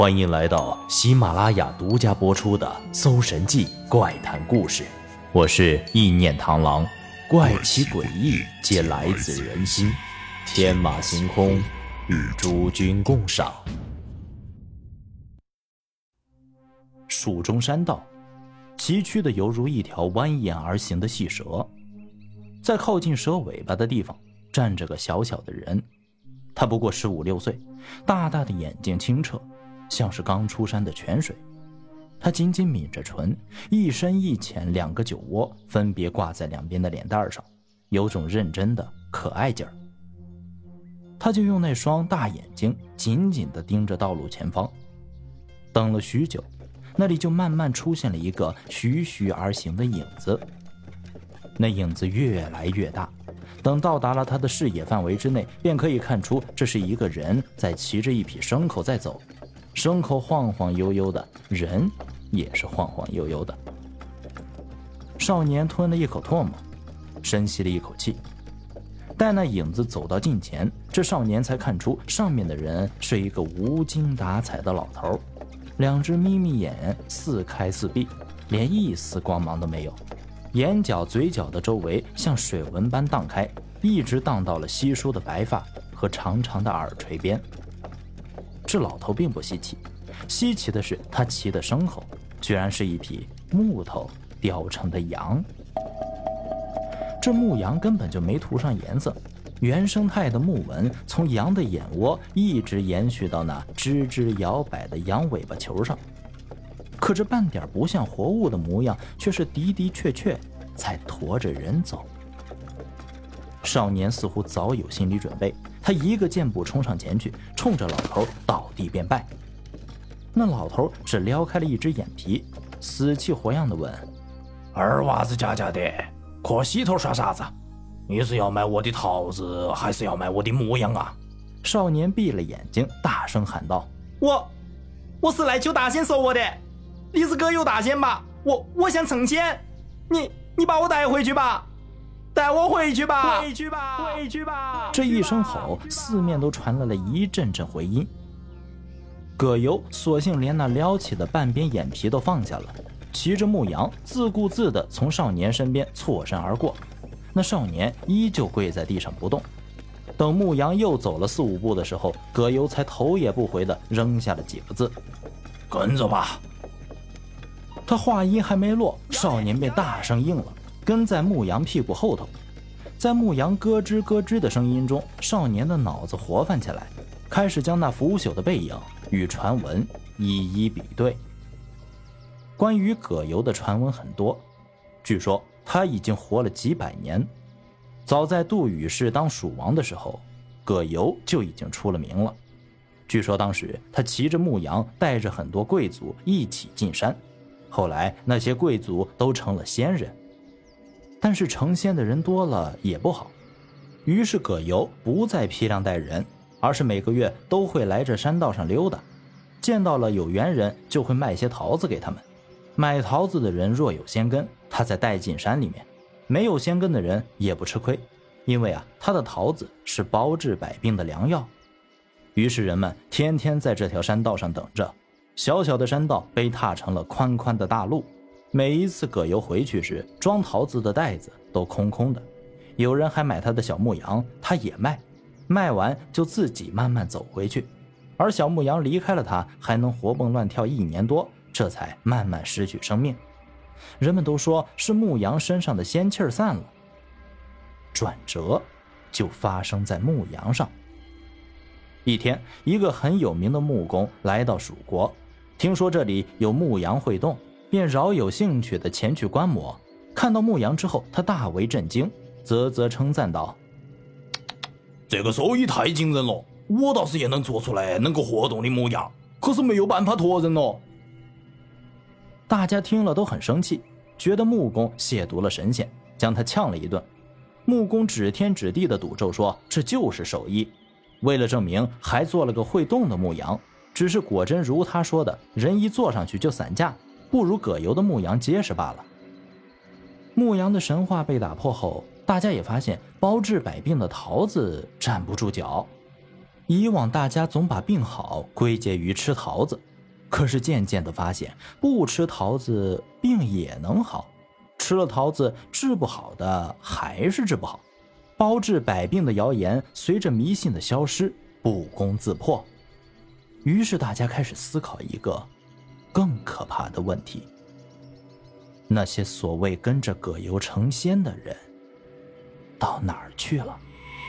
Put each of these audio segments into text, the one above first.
欢迎来到喜马拉雅独家播出的《搜神记怪谈故事》，我是意念螳螂，怪奇诡异皆来自人心，天马行空，与诸君共赏。蜀中山道，崎岖的犹如一条蜿蜒而行的细蛇，在靠近蛇尾巴的地方站着个小小的人，他不过15、16岁，大大的眼睛清澈，像是刚出山的泉水。他紧紧抿着唇，一深一浅2个酒窝分别挂在两边的脸蛋上，有种认真的可爱劲儿。他就用那双大眼睛紧紧地盯着道路前方，等了许久，那里就慢慢出现了一个徐徐而行的影子。那影子越来越大，等到达了他的视野范围之内，便可以看出这是一个人在骑着一匹牲口在走，牲口晃晃悠悠的，人也是晃晃悠悠的。少年吞了一口唾沫，深吸了一口气。待那影子走到近前，这少年才看出上面的人是一个无精打采的老头，两只眯眯眼似开似闭，连一丝光芒都没有，眼角嘴角的周围像水纹般荡开，一直荡到了稀疏的白发和长长的耳垂边。这老头并不稀奇，稀奇的是他骑的牲口居然是一匹木头雕成的羊。这牧羊根本就没涂上颜色，原生态的木纹从羊的眼窝一直延续到那吱吱摇摆的羊尾巴球上，可这半点不像活物的模样，却是的的确确在驮着人走。少年似乎早有心理准备，他一个箭步冲上前去，冲着老头倒地便拜。那老头只撩开了一只眼皮，死气活样地问： 二娃子家的，可洗头耍啥子？你是要买我的桃子，还是要买我的牧羊啊？ 少年闭了眼睛，大声喊道： 我是来求大仙收我的，你是葛优大仙吧？我想成仙，你把我带回去吧，带我回去吧，回去吧！ 这一声吼，四面都传来了一阵阵回音。葛优索性连那撩起的半边眼皮都放下了，骑着牧羊自顾自地从少年身边错身而过。那少年依旧跪在地上不动。等牧羊又走了4、5步的时候，葛优才头也不回地扔下了几个字： 跟着吧。 他话音还没落，少年便大声应了，跟在牧羊屁股后头。在牧羊咯吱咯吱的声音中，少年的脑子活泛起来，开始将那腐朽的背影与传闻一一比对。关于葛优的传闻很多，据说他已经活了几百年。早在杜宇氏当蜀王的时候，葛优就已经出了名了。据说当时他骑着牧羊，带着很多贵族一起进山，后来那些贵族都成了仙人。但是成仙的人多了也不好，于是葛优不再批量带人，而是每个月都会来这山道上溜达，见到了有缘人就会卖些桃子给他们。买桃子的人若有仙根，他再带进山里面；没有仙根的人也不吃亏，因为他的桃子是包治百病的良药。于是人们天天在这条山道上等着，小小的山道被踏成了宽宽的大路。每一次葛优回去时，装桃子的袋子都空空的，有人还买他的小牧羊，他也卖，卖完就自己慢慢走回去。而小牧羊离开了他，还能活蹦乱跳1年多，这才慢慢失去生命。人们都说是牧羊身上的仙气儿散了。转折就发生在牧羊上。一天，一个很有名的木工来到蜀国，听说这里有牧羊会动，便饶有兴趣地前去观摩。看到牧羊之后，他大为震惊，啧啧称赞道： 这个手艺太惊人了，我倒是也能做出来能够活动的牧羊，可是没有办法驮人哦。 大家听了都很生气，觉得木工亵渎了神仙，将他呛了一顿。木工指天指地的赌咒说这就是手艺，为了证明还做了个会动的牧羊，只是果真如他说的，人一坐上去就散架，不如葛优的牧羊结实罢了。牧羊的神话被打破后，大家也发现包治百病的桃子站不住脚。以往大家总把病好归结于吃桃子， 可是渐渐地发现，不吃桃子病也能好，吃了桃子治不好的还是治不好，包治百病的谣言随着迷信的消失不攻自破。于是大家开始思考一个更可怕的问题：那些所谓跟着葛优成仙的人到哪儿去了？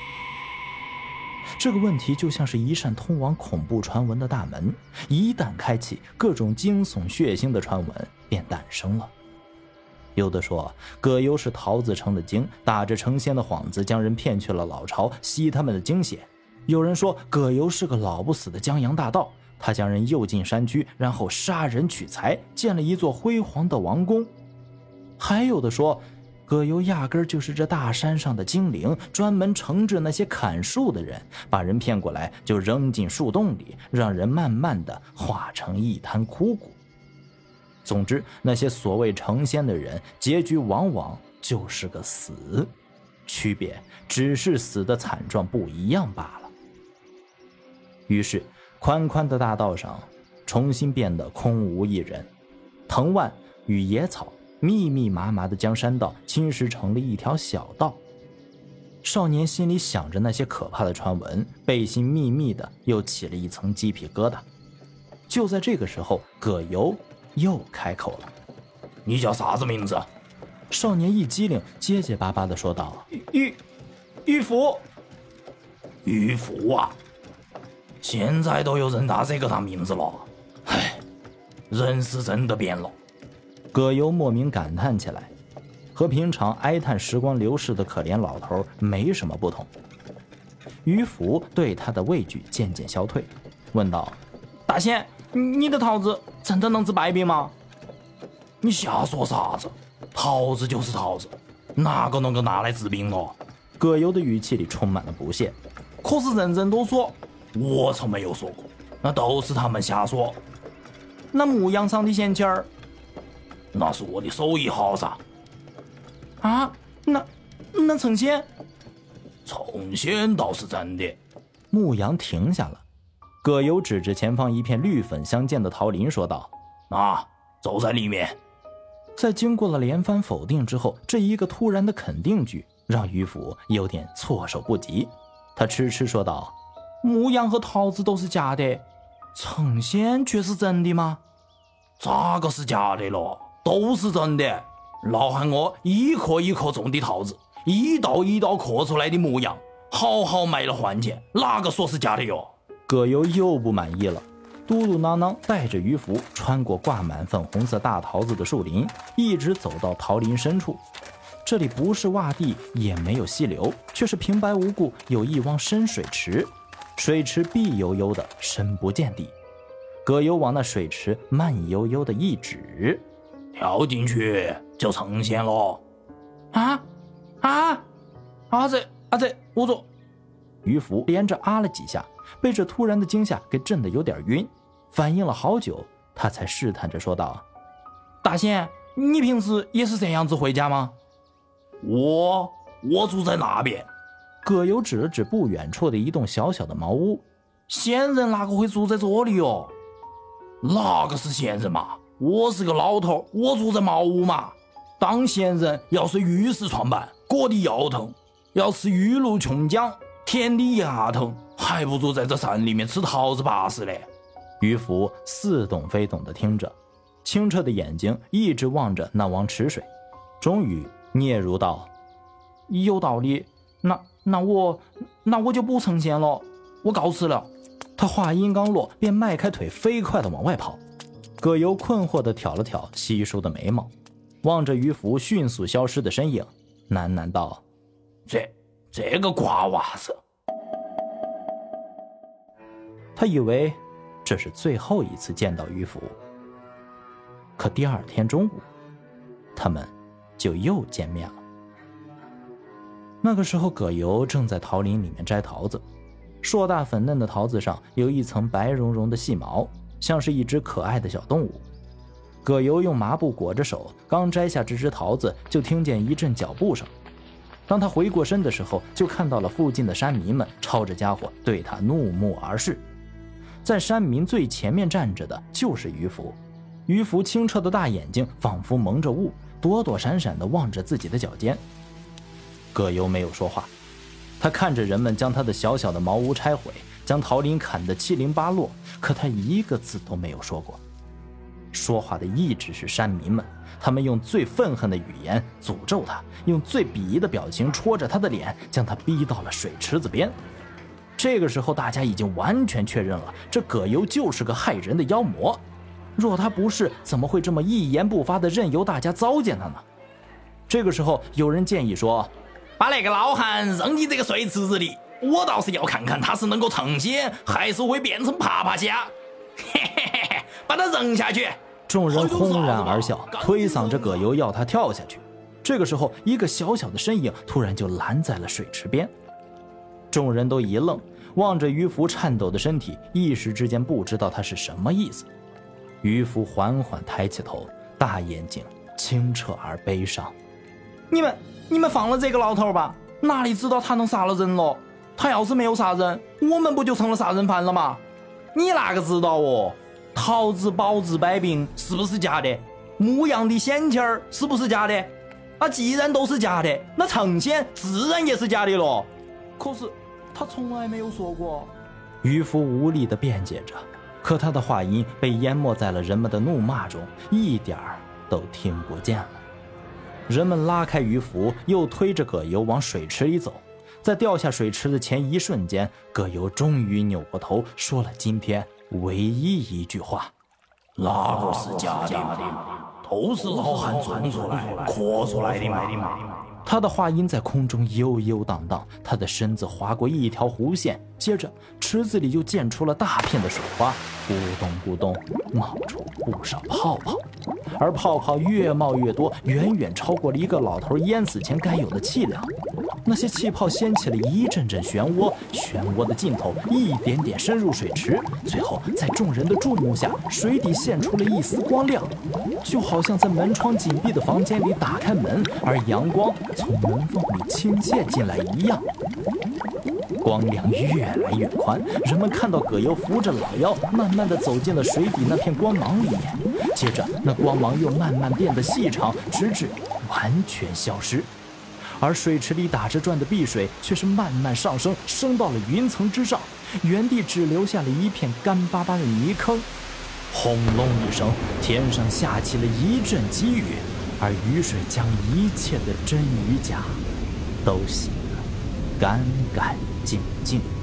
这个问题就像是一扇通往恐怖传闻的大门，一旦开启，各种惊悚血腥的传闻便诞生了。有的说葛优是桃子成的精，打着成仙的幌子将人骗去了老巢，吸他们的精血。有人说葛优是个老不死的江洋大盗，他将人诱进山区，然后杀人取财，建了一座辉煌的王宫。还有的说葛优压根儿就是这大山上的精灵，专门惩治那些砍树的人，把人骗过来就扔进树洞里，让人慢慢的化成一滩枯骨。总之，那些所谓成仙的人，结局往往就是个死，区别只是死的惨状不一样罢了。于是，宽宽的大道上重新变得空无一人，藤蔓与野草密密麻麻地将山道侵蚀成了一条小道。少年心里想着那些可怕的传闻，背心密密的又起了一层鸡皮疙瘩。就在这个时候，葛优又开口了：“ 你叫啥子名字？” 少年一激灵，结结巴巴地说道：“ 玉福。” 玉福啊，现在都有人拿这个当名字了。唉，人是真的变了。 葛优莫名感叹起来，和平常哀叹时光流逝的可怜老头没什么不同。于福对他的畏惧渐渐消退，问道：“ 大仙，你的桃子真的能治百病吗？” 你瞎说啥子？桃子就是桃子，哪个能够拿来治病了？ 葛优的语气里充满了不屑。 可是人人都说。 我从没有说过，那都是他们瞎说。 那牧羊上的仙气儿， 那是我的手艺好噻。 啊，那成仙？ 成仙倒是真的。 牧羊停下了，葛优指着前方一片绿粉相间的桃林说道：“ 走在里面。” 在经过了连番否定之后，这一个突然的肯定句让于福有点措手不及。他痴痴说道：“ 牧羊和桃子都是假的，成仙却是真的吗？” 咋个是假的了？都是真的。老汉我一颗一颗种的桃子，一道一道刻出来的模样，好好卖了换钱，哪个说是假的哟？ 葛优又不满意了，嘟嘟囔囔带着于福穿过挂满粉红色大桃子的树林，一直走到桃林深处。这里不是洼地，也没有溪流，却是平白无故有一汪深水池，水池碧悠悠的，深不见底。葛优往那水池慢悠悠的一指， 跳进去就成仙了。 阿贼，我做。 于福连着啊了几下，被这突然的惊吓给震得有点晕，反应了好久，他才试探着说道：“ 大仙，你平时也是这样子回家吗？” 我住在那边。 葛优指了指不远处的一栋小小的茅屋：“ 仙人哪个会住在这里哟？”“ 哪个是仙人嘛？我是个老头，我住在茅屋嘛。当仙人要睡玉石床板，裹得腰疼，要吃玉露琼浆，甜的牙疼，还不如在这山里面吃桃子巴适嘞。” 于福似懂非懂地听着，清澈的眼睛一直望着那汪池水，终于嗫嚅道：“ 有道理，那我就不成仙了，我告辞了。” 他话音刚落，便迈开腿飞快地往外跑。葛优困惑地挑了挑稀疏的眉毛，望着于福迅速消失的身影，喃喃道：“ 这个瓜娃子。” 他以为这是最后一次见到于福，可第二天中午，他们就又见面了。那个时候，葛优正在桃林里面摘桃子，硕大粉嫩的桃子上有一层白茸茸的细毛，像是一只可爱的小动物。葛优用麻布裹着手，刚摘下这只桃子，就听见一阵脚步声。当他回过身的时候，就看到了附近的山民们抄着家伙对他怒目而视。 在山民最前面站着的就是渔夫。渔夫清澈的大眼睛仿佛蒙着雾，躲躲闪闪地望着自己的脚尖。葛优没有说话，他看着人们将他的小小的茅屋拆毁，将桃林砍得七零八落，可他一个字都没有说过。说话的一直是山民们，他们用最愤恨的语言诅咒他，用最鄙夷的表情戳着他的脸，将他逼到了水池子边。这个时候大家已经完全确认了，这葛优就是个害人的妖魔。若他不是，怎么会这么一言不发地任由大家糟践他呢？这个时候有人建议说， 把那个老汉扔进这个水池子里，我倒是要看看他是能够成仙，还是会变成爬爬虾。嘿嘿嘿嘿，把他扔下去。 众人轰然而笑，推搡着葛优要他跳下去。这个时候一个小小的身影突然就拦在了水池边。众人都一愣，望着渔夫颤抖的身体，一时之间不知道他是什么意思。渔夫缓缓抬起头，大眼睛清澈而悲伤。 你们放了这个老头吧，哪里知道他能杀了人了？他要是没有杀人，我们不就成了杀人犯了吗？你哪个知道哦？桃子、包子、百饼是不是假的？牧羊的仙气儿是不是假的？那既然都是假的，那成仙自然也是假的了。可是他从来没有说过。 渔夫无力地辩解着，可他的话音被淹没在了人们的怒骂中，一点儿都听不见了。人们拉开渔夫，又推着葛优往水池里走。在掉下水池的前一瞬间，葛优终于扭过头，说了今天唯一一句话： 哪个是假的嘛？都是老汉装出来刻出来的嘛。 他的话音在空中悠悠荡荡，他的身子划过一条弧线，接着池子里就溅出了大片的水花，咕咚咕咚冒出不少泡泡，而泡泡越冒越多，远远超过了一个老头淹死前该有的气量。那些气泡掀起了一阵阵漩涡，漩涡的尽头一点点深入水池，最后在众人的注目下，水底现出了一丝光亮，就好像在门窗紧闭的房间里打开门，而阳光从门缝里倾泻进来一样。光亮越来越宽，人们看到葛优扶着老妖，慢慢地走进了水底那片光芒里面。接着，那光芒又慢慢变得细长，直至完全消失。而水池里打着转的碧水却是慢慢上升，升到了云层之上，原地只留下了一片干巴巴的泥坑。轰隆一声，天上下起了一阵急雨，而雨水将一切的真与假都洗得干干净净。